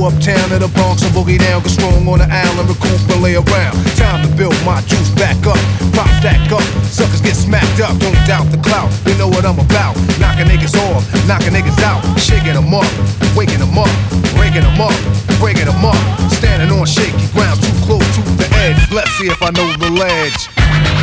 uptown to the Bronx and boogie down, get strong on the island, recoup and lay around. Time to build my juice back up, pop stack up, suckers get smacked up. Don't doubt the clout, they know what I'm about. Knocking niggas off, knocking niggas out, shaking them up, waking them up, breaking them up, breaking them up. Standing on shaky ground, too close to the edge. Let's see if I know the ledge.